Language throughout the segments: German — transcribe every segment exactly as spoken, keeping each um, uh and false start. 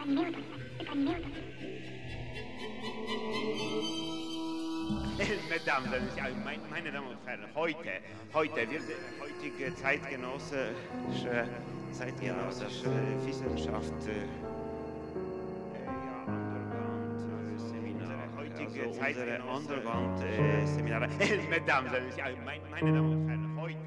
Mesdames, meine, meine Damen und Herren, heute, heute wird heutige zeitgenössische, zeitgenössische Wissenschaft äh, ja, Underground-Seminare, heutige also unsere Underground-Seminare. Äh, Mesdames, meine, meine Damen und Herren, heute,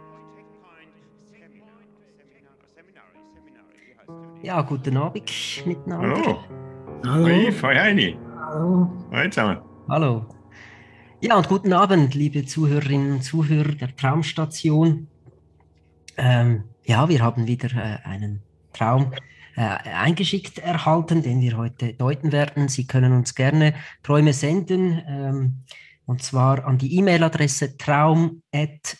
Ja, guten Abend miteinander. Hallo. Hallo. Hoi Yves, hoi Heini. Hallo. Hoi zusammen. Hallo. Ja, und guten Abend, liebe Zuhörerinnen und Zuhörer der Traumstation. Ähm, ja, wir haben wieder äh, einen Traum äh, eingeschickt erhalten, den wir heute deuten werden. Sie können uns gerne Träume senden, ähm, und zwar an die E-Mail-Adresse traum at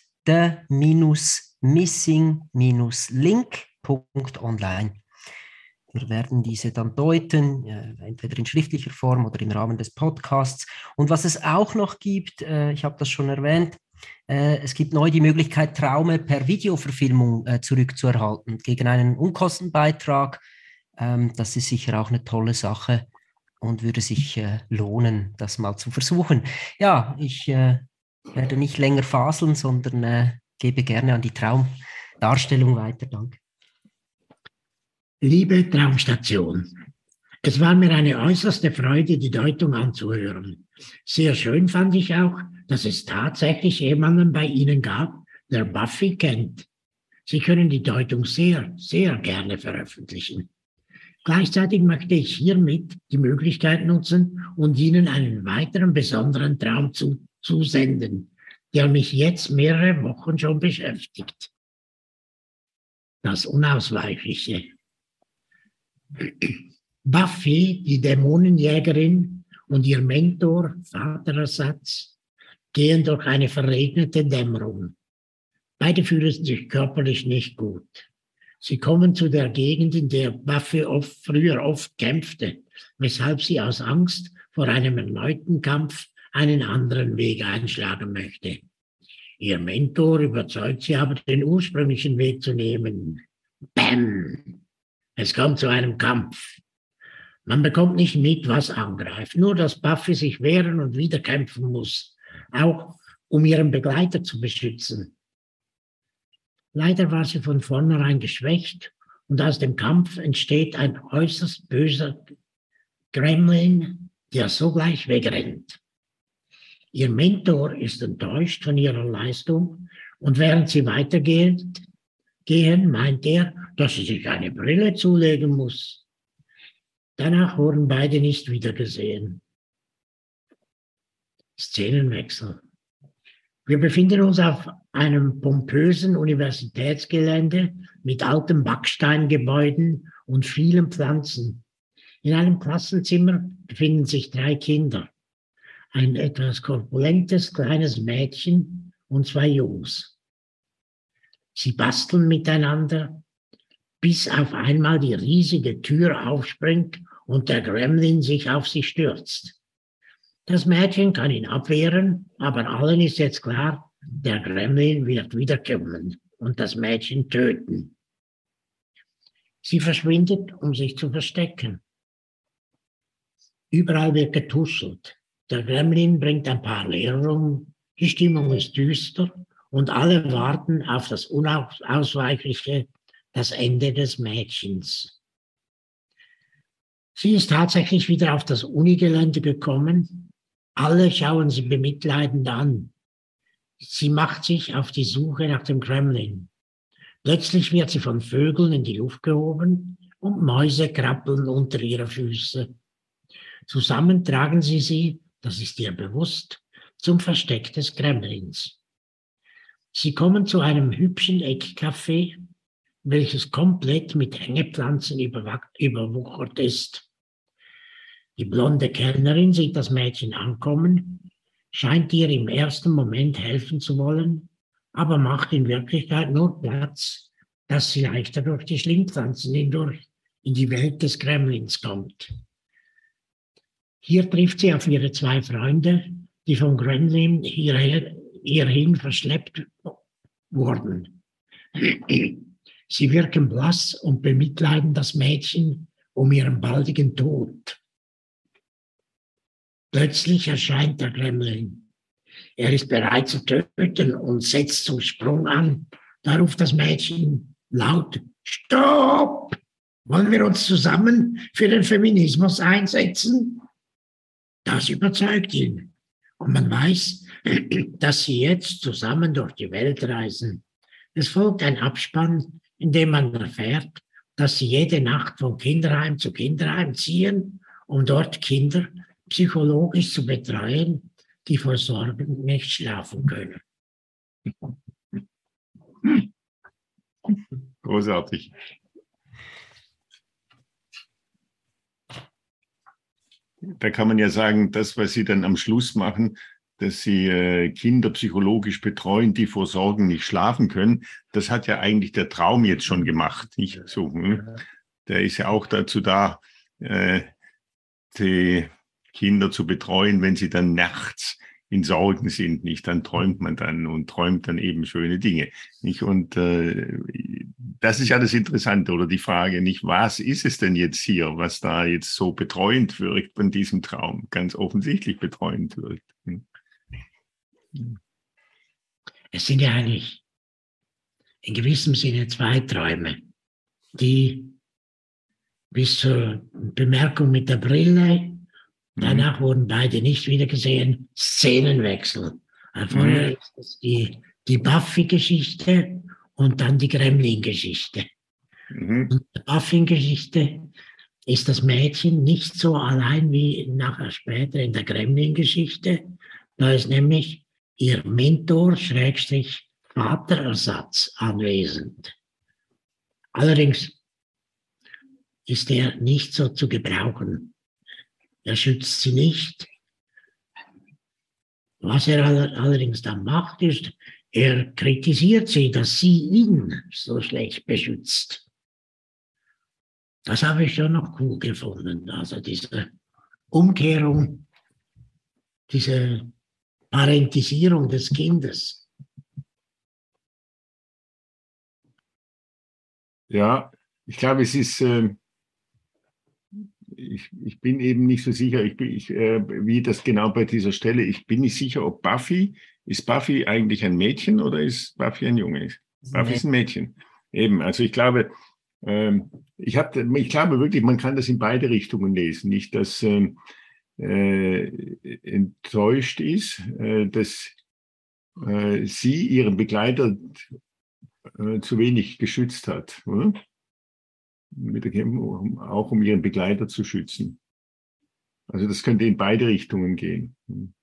the-missing-link punkt online. Wir werden diese dann deuten, äh, entweder in schriftlicher Form oder im Rahmen des Podcasts. Und was es auch noch gibt, äh, ich habe das schon erwähnt, äh, es gibt neu die Möglichkeit, Traume per Videoverfilmung äh, zurückzuerhalten, gegen einen Unkostenbeitrag. Ähm, das ist sicher auch eine tolle Sache und würde sich äh, lohnen, das mal zu versuchen. Ja, ich äh, werde nicht länger faseln, sondern äh, gebe gerne an die Traumdarstellung weiter. Danke. Liebe Traumstation, es war mir eine äußerste Freude, die Deutung anzuhören. Sehr schön fand ich auch, dass es tatsächlich jemanden bei Ihnen gab, der Buffy kennt. Sie können die Deutung sehr, sehr gerne veröffentlichen. Gleichzeitig möchte ich hiermit die Möglichkeit nutzen und Ihnen einen weiteren besonderen Traum zu, zu senden, der mich jetzt mehrere Wochen schon beschäftigt. Das Unausweichliche. Buffy, die Dämonenjägerin, und ihr Mentor, Vaterersatz, gehen durch eine verregnete Dämmerung. Beide fühlen sich körperlich nicht gut. Sie kommen zu der Gegend, in der Buffy oft, früher oft kämpfte, weshalb sie aus Angst vor einem erneuten Kampf einen anderen Weg einschlagen möchte. Ihr Mentor überzeugt sie aber, den ursprünglichen Weg zu nehmen. Bäm! Es kommt zu einem Kampf. Man bekommt nicht mit, was angreift, nur dass Buffy sich wehren und wieder kämpfen muss, auch um ihren Begleiter zu beschützen. Leider war sie von vornherein geschwächt und aus dem Kampf entsteht ein äußerst böser Gremlin, der sogleich wegrennt. Ihr Mentor ist enttäuscht von ihrer Leistung und während sie weitergehen, gehen, meint er, dass sie sich eine Brille zulegen muss. Danach wurden beide nicht wiedergesehen. Szenenwechsel. Wir befinden uns auf einem pompösen Universitätsgelände mit alten Backsteingebäuden und vielen Pflanzen. In einem Klassenzimmer befinden sich drei Kinder. Ein etwas korpulentes kleines Mädchen und zwei Jungs. Sie basteln miteinander, bis auf einmal die riesige Tür aufspringt und der Gremlin sich auf sie stürzt. Das Mädchen kann ihn abwehren, aber allen ist jetzt klar, der Gremlin wird wiederkommen und das Mädchen töten. Sie verschwindet, um sich zu verstecken. Überall wird getuschelt. Der Gremlin bringt ein paar Lehrer um, die Stimmung ist düster und alle warten auf das Unausweichliche, das Ende des Mädchens. Sie ist tatsächlich wieder auf das Unigelände gekommen. Alle schauen sie bemitleidend an. Sie macht sich auf die Suche nach dem Gremlin. Plötzlich wird sie von Vögeln in die Luft gehoben und Mäuse krabbeln unter ihre Füße. Zusammen tragen sie sie, das ist ihr bewusst, zum Versteck des Gremlins. Sie kommen zu einem hübschen Eckcafé, welches komplett mit Hängepflanzen überwuchert ist. Die blonde Kellnerin sieht das Mädchen ankommen, scheint ihr im ersten Moment helfen zu wollen, aber macht in Wirklichkeit nur Platz, dass sie leichter durch die Schlingpflanzen hindurch in die Welt des Gremlins kommt. Hier trifft sie auf ihre zwei Freunde, die vom Gremlin hierher, hierhin verschleppt wurden. Sie wirken blass und bemitleiden das Mädchen um ihren baldigen Tod. Plötzlich erscheint der Gremlin. Er ist bereit zu töten und setzt zum Sprung an. Da ruft das Mädchen laut: Stopp! Wollen wir uns zusammen für den Feminismus einsetzen? Das überzeugt ihn. Und man weiß, dass sie jetzt zusammen durch die Welt reisen. Es folgt ein Abspann, in dem man erfährt, dass sie jede Nacht von Kinderheim zu Kinderheim ziehen, um dort Kinder psychologisch zu betreuen, die vor Sorgen nicht schlafen können. Großartig. Da kann man ja sagen, das, was Sie dann am Schluss machen, dass Sie äh, Kinder psychologisch betreuen, die vor Sorgen nicht schlafen können, das hat ja eigentlich der Traum jetzt schon gemacht. Nicht so, hm? Der ist ja auch dazu da, äh, die Kinder zu betreuen, wenn sie dann nachts in Sorgen sind, nicht? Dann träumt man dann und träumt dann eben schöne Dinge, nicht? Und äh, das ist ja das Interessante oder die Frage, nicht? Was ist es denn jetzt hier, was da jetzt so betreuend wirkt von diesem Traum? Ganz offensichtlich betreuend wirkt. Hm. Es sind ja eigentlich in gewissem Sinne zwei Träume, die bis zur Bemerkung mit der Brille, danach mhm. wurden beide nicht wiedergesehen, Szenenwechsel. Vorher mhm. ist es die, die Buffy-Geschichte und dann die Gremlin-Geschichte. Mhm. Und die Buffy-Geschichte ist das Mädchen nicht so allein wie nachher später in der Gremlin-Geschichte. Da ist nämlich ihr Mentor, Schrägstrich, Vaterersatz anwesend. Allerdings ist er nicht so zu gebrauchen. Er schützt sie nicht. Was er allerdings dann macht, ist, er kritisiert sie, dass sie ihn so schlecht beschützt. Das habe ich schon noch cool gefunden. Also diese Umkehrung, diese Parentisierung des Kindes. Ja, ich glaube, es ist... Äh Ich, ich bin eben nicht so sicher, ich bin, ich, äh, wie das genau bei dieser Stelle, ich bin nicht sicher, ob Buffy, ist Buffy eigentlich ein Mädchen oder ist Buffy ein Junge? Buffy ist ein Mädchen. Eben, also ich glaube, ähm, ich, hab, ich glaube wirklich, man kann das in beide Richtungen lesen. Nicht, dass ähm, äh, enttäuscht ist, äh, dass äh, sie ihren Begleiter äh, zu wenig geschützt hat, oder? Mit der, auch um ihren Begleiter zu schützen. Also das könnte in beide Richtungen gehen.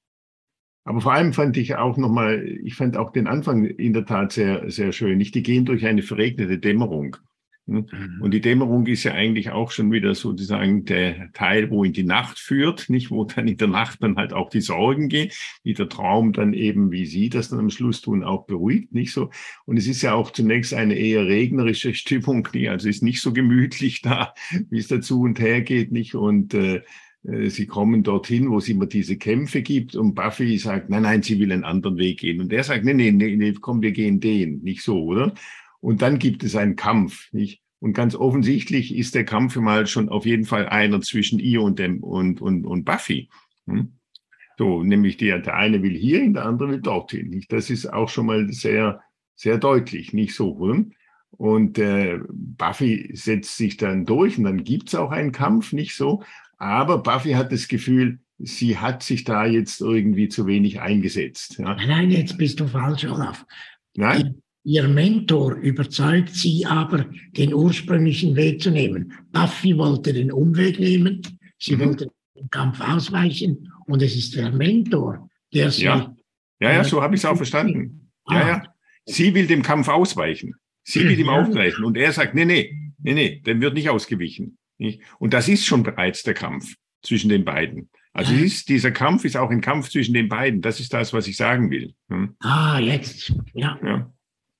Aber vor allem fand ich auch nochmal, ich fand auch den Anfang in der Tat sehr, sehr schön. Nicht, die gehen durch eine verregnete Dämmerung. Und die Dämmerung ist ja eigentlich auch schon wieder sozusagen der Teil, wo in die Nacht führt, nicht, wo dann in der Nacht dann halt auch die Sorgen gehen, wie der Traum dann eben, wie sie das dann am Schluss tun, auch beruhigt, nicht so. Und es ist ja auch zunächst eine eher regnerische Stimmung, nicht? Also ist nicht so gemütlich da, wie es dazu und her geht, nicht? Und äh, sie kommen dorthin, wo es immer diese Kämpfe gibt und Buffy sagt, nein, nein, sie will einen anderen Weg gehen. Und er sagt, nee, nee, nee, nee, komm, wir gehen den, nicht so, oder? Und dann gibt es einen Kampf, nicht? Und ganz offensichtlich ist der Kampf mal schon auf jeden Fall einer zwischen ihr und dem und und und Buffy. Hm? So, nämlich der der eine will hierhin, der andere will dorthin. Nicht? Das ist auch schon mal sehr sehr deutlich, nicht so. Hm? Und äh, Buffy setzt sich dann durch und dann gibt's auch einen Kampf, nicht so. Aber Buffy hat das Gefühl, sie hat sich da jetzt irgendwie zu wenig eingesetzt. Ja? Nein, nein, jetzt bist du falsch, Olaf. Nein? Ihr Mentor überzeugt sie aber, den ursprünglichen Weg zu nehmen. Buffy wollte den Umweg nehmen, sie mhm. wollte den Kampf ausweichen und es ist der Mentor, der sie... Ja, ja, ja, so habe ich es auch verstanden. Ah. Ja, ja. Sie will dem Kampf ausweichen. Sie will ihm ja. aufgleichen und er sagt, nee, nee, nee, nee, dem wird nicht ausgewichen. Nicht? Und das ist schon bereits der Kampf zwischen den beiden. Also ja. ist, dieser Kampf ist auch ein Kampf zwischen den beiden. Das ist das, was ich sagen will. Hm? Ah, jetzt, ja. Ja.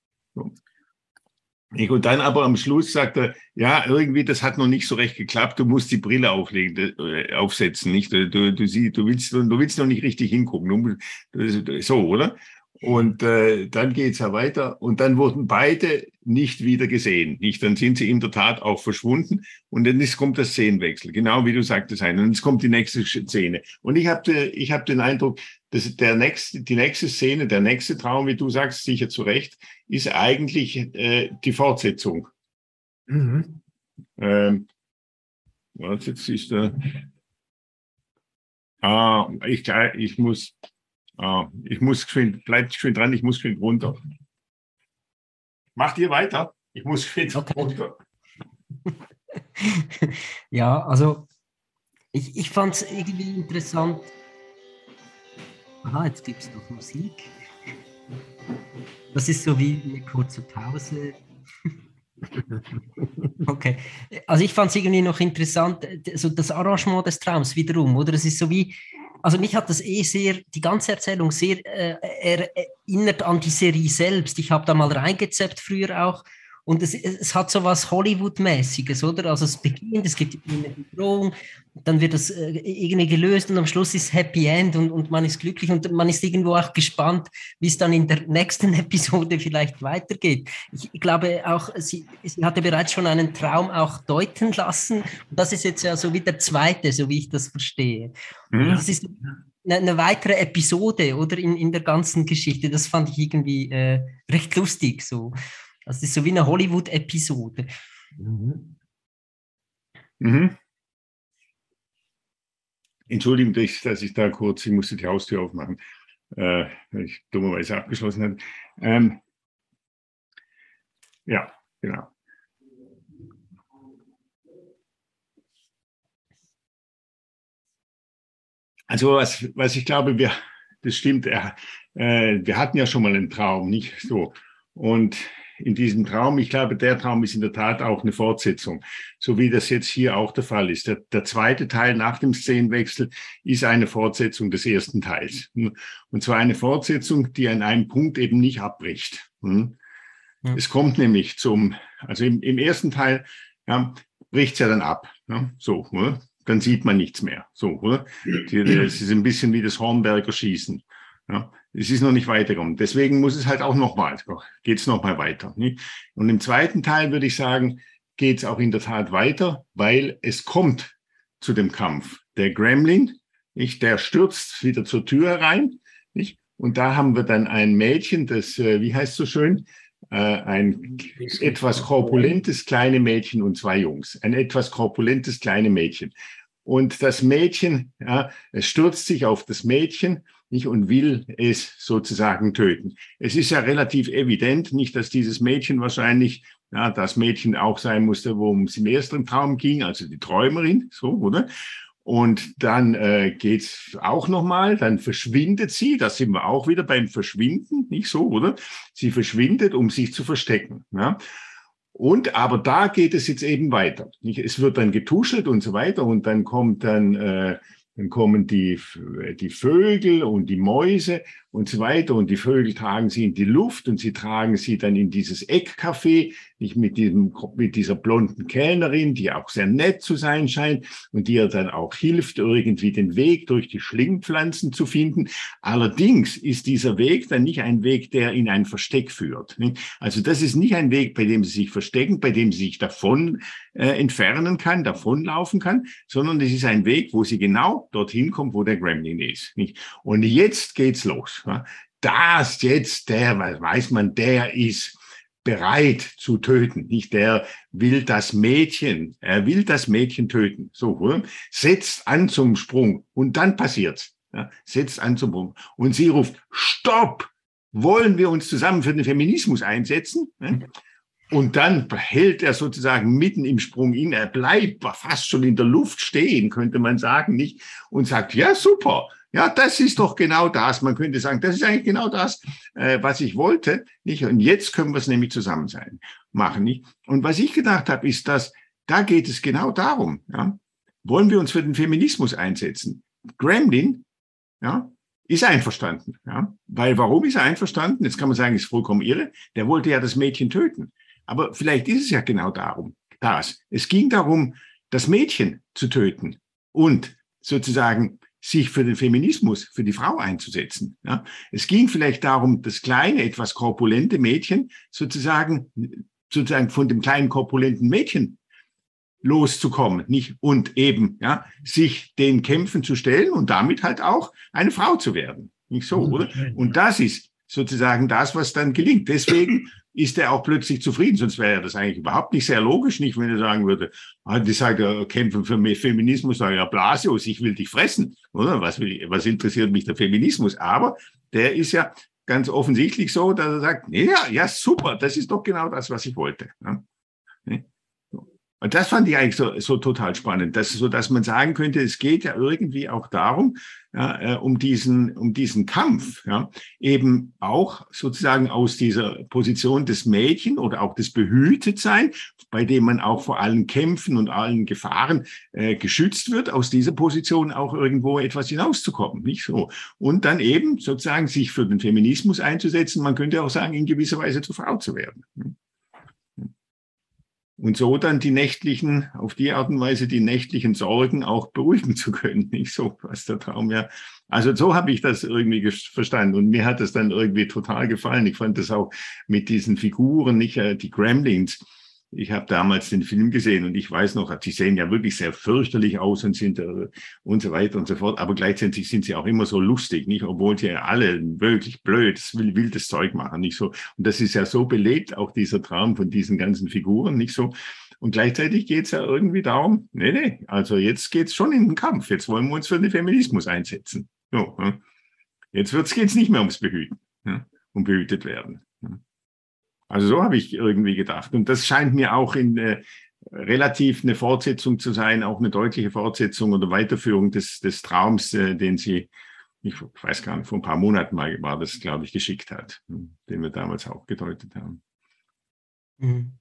Und dann aber am Schluss sagt er, ja, irgendwie, das hat noch nicht so recht geklappt, du musst die Brille auflegen, äh, aufsetzen, nicht? Du, du, du, sie, du, willst, du willst noch nicht richtig hingucken. Du, so, oder? Und äh, dann geht's ja weiter. Und dann wurden beide nicht wieder gesehen. Nicht? Dann sind sie in der Tat auch verschwunden. Und dann ist, kommt der Szenenwechsel, genau wie du sagtest. Und es kommt die nächste Szene. Und ich habe ich hab den Eindruck, dass der nächste, die nächste Szene, der nächste Traum, wie du sagst, sicher zu Recht, ist eigentlich äh, die Fortsetzung. Mhm. Ähm, was jetzt ist der... Ah, ich, ich muss... Ah, ich muss geschwind, bleibt schön dran, ich muss geschwind runter. Macht ihr weiter? Ich muss geschwind Okay. runter. Ja, also ich, ich fand es irgendwie interessant. Aha, jetzt gibt es doch Musik. Das ist so wie eine kurze Pause. Okay, also ich fand es irgendwie noch interessant, so das Arrangement des Traums wiederum, oder? Es ist so wie, also mich hat das eh sehr, die ganze Erzählung sehr äh, erinnert an die Serie selbst. Ich habe da mal reingezappt früher auch und es, es hat so was Hollywood-mäßiges, oder? Also es beginnt, es gibt eine Bedrohung, dann wird das äh, irgendwie gelöst und am Schluss ist Happy End und, und man ist glücklich und man ist irgendwo auch gespannt, wie es dann in der nächsten Episode vielleicht weitergeht. Ich, ich glaube auch, sie, sie hatte bereits schon einen Traum auch deuten lassen und das ist jetzt ja so wie der zweite, so wie ich das verstehe. Mhm. Das ist eine, eine weitere Episode, oder, in, in der ganzen Geschichte. Das fand ich irgendwie äh, recht lustig, so. Das ist so wie eine Hollywood-Episode. Mhm. Mhm. Entschuldigung, dass ich da kurz, ich musste die Haustür aufmachen, äh, weil ich dummerweise abgeschlossen habe. Ähm, ja, genau. Also was, was ich glaube, wir, das stimmt, äh, wir hatten ja schon mal einen Traum, nicht so. Und in diesem Traum, ich glaube, der Traum ist in der Tat auch eine Fortsetzung, so wie das jetzt hier auch der Fall ist. Der, der zweite Teil nach dem Szenenwechsel ist eine Fortsetzung des ersten Teils. Und zwar eine Fortsetzung, die an einem Punkt eben nicht abbricht. Hm? Ja. Es kommt nämlich zum, also im, im ersten Teil ja, bricht es ja dann ab. Ja? So, oder? Dann sieht man nichts mehr. So, oder? Es ist ein bisschen wie das Hornberger Schießen. Ja, es ist noch nicht weitergekommen. Deswegen muss es halt auch nochmal, geht es nochmal weiter. Nicht? Und im zweiten Teil würde ich sagen, geht es auch in der Tat weiter, weil es kommt zu dem Kampf. Der Gremlin, nicht, der stürzt wieder zur Tür herein. Nicht? Und da haben wir dann ein Mädchen, das, wie heißt es so schön, äh, ein etwas korpulentes kleines Mädchen und zwei Jungs. Ein etwas korpulentes kleines Mädchen. Und das Mädchen, ja, es stürzt sich auf das Mädchen, nicht, und will es sozusagen töten. Es ist ja relativ evident, nicht, dass dieses Mädchen wahrscheinlich ja, das Mädchen auch sein musste, worum es im ersten Traum ging, also die Träumerin, so, oder? Und dann äh, geht's auch nochmal, dann verschwindet sie, da sind wir auch wieder beim Verschwinden, nicht so, oder? Sie verschwindet, um sich zu verstecken, ja. Und aber da geht es jetzt eben weiter. Nicht? Es wird dann getuschelt und so weiter und dann kommt dann äh, dann kommen die die Vögel und die Mäuse und so weiter und die Vögel tragen sie in die Luft und sie tragen sie dann in dieses Eckcafé, nicht mit diesem mit dieser blonden Kellnerin, die auch sehr nett zu sein scheint und die ihr dann auch hilft, irgendwie den Weg durch die Schlingpflanzen zu finden. Allerdings ist dieser Weg dann nicht ein Weg, der in ein Versteck führt. Also das ist nicht ein Weg, bei dem sie sich verstecken, bei dem sie sich davon äh, entfernen kann, davonlaufen kann, sondern es ist ein Weg, wo sie genau dorthin kommt, wo der Gremlin ist. Und jetzt geht's los. Das jetzt, der, weiß man, der ist bereit zu töten, nicht? Der will das Mädchen, er will das Mädchen töten. So, oder? Setzt an zum Sprung und dann passiert's. Ja, setzt an zum Sprung und sie ruft: Stopp! Wollen wir uns zusammen für den Feminismus einsetzen? Und dann hält er sozusagen mitten im Sprung in, er bleibt fast schon in der Luft stehen, könnte man sagen, nicht? Und sagt: Ja, super. Ja, das ist doch genau das. Man könnte sagen, das ist eigentlich genau das, äh, was ich wollte, nicht? Und jetzt können wir es nämlich zusammen sein, machen, nicht? Und was ich gedacht habe, ist, dass da geht es genau darum, ja? Wollen wir uns für den Feminismus einsetzen? Gremlin, ja, ist einverstanden, ja? Weil warum ist er einverstanden? Jetzt kann man sagen, ist vollkommen irre. Der wollte ja das Mädchen töten. Aber vielleicht ist es ja genau darum, das. Es ging darum, das Mädchen zu töten und sozusagen sich für den Feminismus, für die Frau einzusetzen. Ja. Es ging vielleicht darum, das kleine, etwas korpulente Mädchen sozusagen, sozusagen von dem kleinen korpulenten Mädchen loszukommen, nicht? Und eben, ja, sich den Kämpfen zu stellen und damit halt auch eine Frau zu werden. Nicht so, oder? Und das ist sozusagen das, was dann gelingt. Deswegen ist er auch plötzlich zufrieden, sonst wäre das eigentlich überhaupt nicht sehr logisch, nicht, wenn er sagen würde, ah, die sagt, er kämpfen für mehr Feminismus, sage ja, Blasius, ich will dich fressen, oder? Was will ich, was interessiert mich der Feminismus? Aber der ist ja ganz offensichtlich so, dass er sagt, ja, ja, super, das ist doch genau das, was ich wollte. Ja? Und das fand ich eigentlich so, so total spannend, dass, so dass man sagen könnte, es geht ja irgendwie auch darum, ja, um diesen, um diesen Kampf, ja, eben auch sozusagen aus dieser Position des Mädchen oder auch des Behütetsein, bei dem man auch vor allen Kämpfen und allen Gefahren äh, geschützt wird, aus dieser Position auch irgendwo etwas hinauszukommen, nicht so? Und dann eben sozusagen sich für den Feminismus einzusetzen, man könnte auch sagen, in gewisser Weise zur Frau zu werden. Und so dann die nächtlichen, auf die Art und Weise die nächtlichen Sorgen auch beruhigen zu können. Nicht so, was der Traum ja. Also so habe ich das irgendwie verstanden. Und mir hat es dann irgendwie total gefallen. Ich fand das auch mit diesen Figuren, nicht die Gremlins. Ich habe damals den Film gesehen und ich weiß noch, die sehen ja wirklich sehr fürchterlich aus und sind äh, und so weiter und so fort. Aber gleichzeitig sind sie auch immer so lustig, nicht? Obwohl sie ja alle wirklich blöd, wildes Zeug machen, nicht so. Und das ist ja so belebt, auch dieser Traum von diesen ganzen Figuren, nicht so. Und gleichzeitig geht es ja irgendwie darum, nee, nee, also jetzt geht's schon in den Kampf. Jetzt wollen wir uns für den Feminismus einsetzen. So, ja. Jetzt wird's, geht's nicht mehr ums Behüten, ja, um behütet werden. Ja. Also so habe ich irgendwie gedacht. Und das scheint mir auch in äh, relativ eine Fortsetzung zu sein, auch eine deutliche Fortsetzung oder Weiterführung des, des Traums, äh, den sie, ich weiß gar nicht, vor ein paar Monaten mal war das, glaube ich, geschickt hat, den wir damals auch gedeutet haben. Mhm.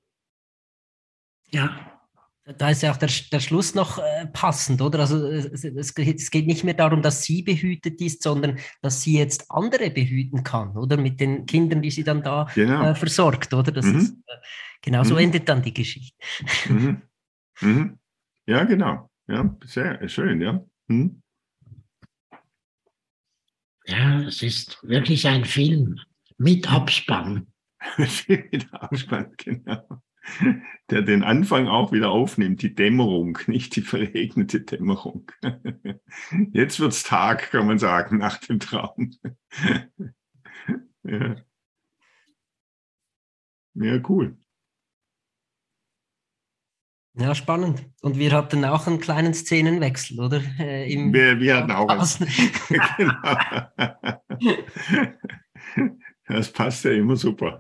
Ja. Da ist ja auch der, der Schluss noch äh, passend, oder? Also es, es, es geht nicht mehr darum, dass sie behütet ist, sondern dass sie jetzt andere behüten kann, oder? Mit den Kindern, die sie dann da Genau. äh, versorgt, oder? Das Mhm. ist, äh, genau so mhm. endet dann die Geschichte. Mhm. Mhm. Ja, genau. Ja, sehr schön, ja. Mhm. Ja, es ist wirklich ein Film mit Abspann. Mit Abspann, genau. Der den Anfang auch wieder aufnimmt, die Dämmerung, nicht die verregnete Dämmerung. Jetzt wird's Tag, kann man sagen, nach dem Traum. Ja, ja, cool. Ja, spannend. Und wir hatten auch einen kleinen Szenenwechsel, oder? Äh, im wir, wir hatten auch einen. Genau. Das passt ja immer super.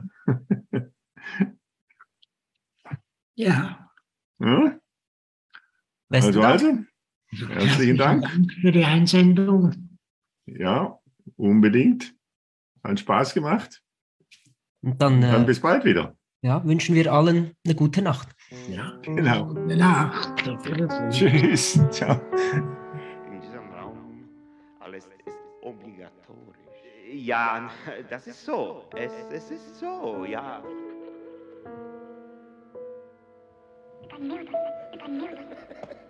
Ja. Ja? Also, also, herzlichen Dank. Dank für die Einsendung. Ja, unbedingt. Hat Spaß gemacht. Und dann, Und dann äh, bis bald wieder. Ja, wünschen wir allen eine gute Nacht. Ja, Genau. gute Nacht. Auf Wiedersehen. Tschüss. Ciao. In diesem Raum alles ist obligatorisch. Ja, das ist so. Es, es ist so, ja. If I knew this, if I knew this.